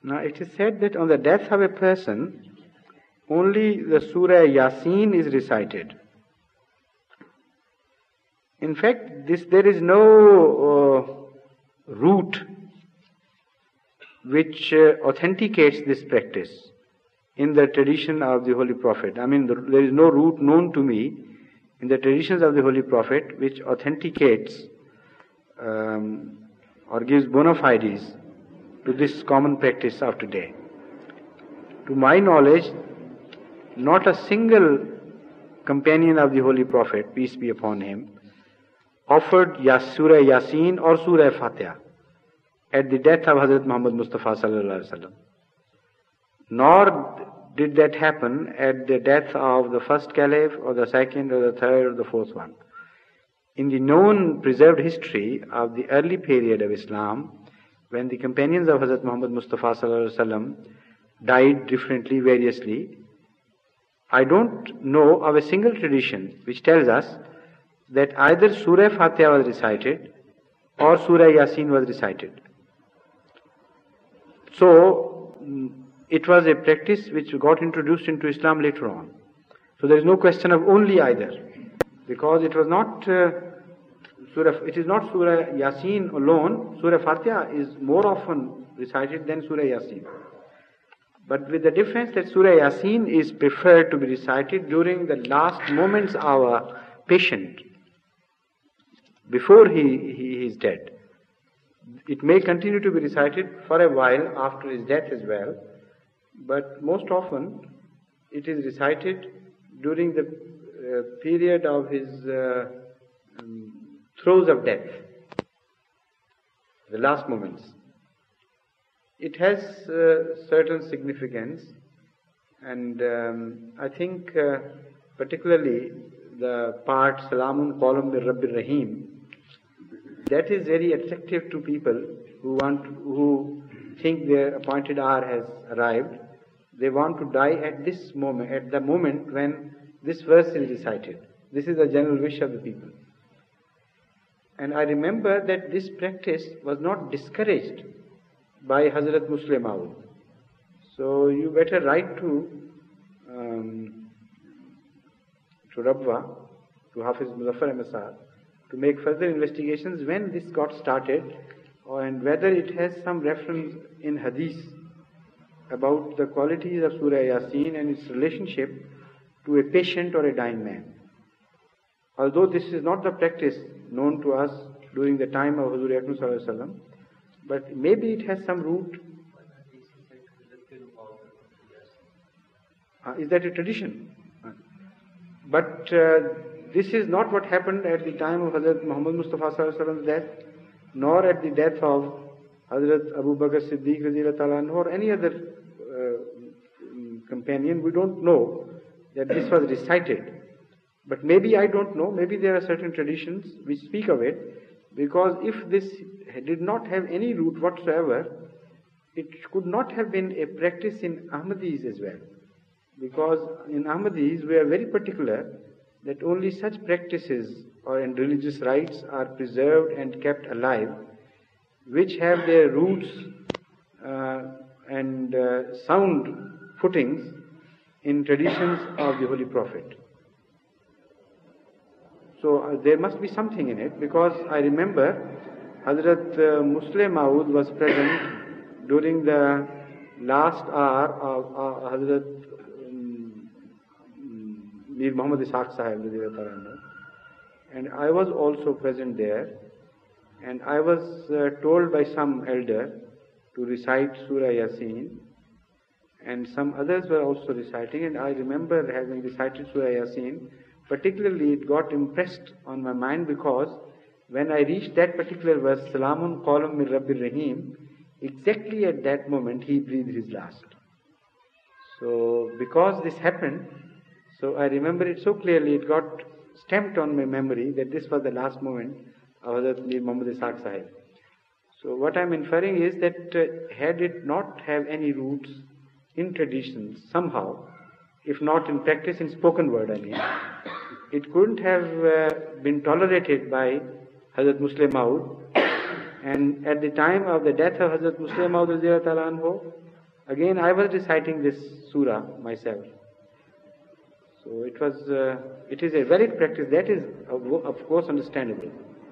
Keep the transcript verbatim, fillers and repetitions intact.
Now it is said that on the death of a person, only the Surah Yasin is recited. In fact, this there is no uh, root which uh, authenticates this practice in the tradition of the Holy Prophet. I mean, the, there is no root known to me in the traditions of the Holy Prophet which authenticates um, or gives bona fides to this common practice of today. To my knowledge, not a single companion of the Holy Prophet, peace be upon him, offered Yas, Surah Yasin or Surah Fatiha at the death of Hazrat Muhammad Mustafa sallallahu alaihi wasallam. Nor did that happen at the death of the first caliph or the second or the third or the fourth one. In the known preserved history of the early period of Islam, when the companions of Hazrat Muhammad Mustafa sallallahu alaihi wasallam died differently, variously, I don't know of a single tradition which tells us that either Surah Fatiha was recited or Surah Yasin was recited. So, it was a practice which got introduced into Islam later on. So there is no question of only either, because it was not uh, Surah. It is not Surah Yasin alone. Surah Fatiha is more often recited than Surah Yasin, but with the difference that Surah Yasin is preferred to be recited during the last moments of a patient before he, he is dead. It may continue to be recited for a while after his death as well, but most often it is recited during the uh, period of his uh, um, throes of death, the last moments. It has uh, certain significance, and um, I think uh, particularly the part Salamun Qawlam bir Rabbir Rahim, that is very attractive to people who want, who think their appointed hour has arrived. They want to die at this moment, at the moment when this verse is recited. This is the general wish of the people. And I remember that this practice was not discouraged by Hazrat Muslim Maud. So you better write to um, to Rabwa, to Hafiz Muzaffar Ahmad Sahab, to make further investigations when this got started, and whether it has some reference in Hadith about the qualities of Surah Yasin and its relationship to a patient or a dying man. Although this is not the practice known to us during the time of Huzur Akram Sallallahu Alaihi Wasallam, but maybe it has some root. Uh, is that a tradition? Uh, but uh, this is not what happened at the time of Hazrat Muhammad Mustafa Sallallahu Alaihi Wasallam's death, nor at the death of Hazrat Abu Bakr Siddiq Radhiyallahu Ta'ala anhu, or any other uh, companion. We don't know that this was recited. But maybe I don't know, maybe there are certain traditions which speak of it, because if this did not have any root whatsoever, it could not have been a practice in Ahmadis as well. Because in Ahmadis we are very particular that only such practices or in religious rites are preserved and kept alive which have their roots uh, and uh, sound footings in traditions of the Holy Prophet. So uh, there must be something in it, because I remember Hazrat uh, Muslim Maud was present during the last hour of uh, Hazrat um, Mir Muhammad Ishaq Sahib, and I was also present there, and I was uh, told by some elder to recite Surah Yasin, and some others were also reciting, and I remember having recited Surah Yasin. Particularly it got impressed on my mind because when I reached that particular verse, Salamun Qawlam min Rabbir Rahim, exactly at that moment he breathed his last. So because this happened, so I remember it so clearly, it got stamped on my memory that this was the last moment of Hazrat Mir Muhammad Ishaq Sahib. So what I am inferring is that uh, had it not have any roots in traditions somehow, if not in practice, in spoken word I mean, it couldn't have uh, been tolerated by Hazrat Muslim Maud. And at the time of the death of Hazrat Muslim Maud, again I was reciting this surah myself. So it was, uh, it is a valid practice, that is of of course understandable.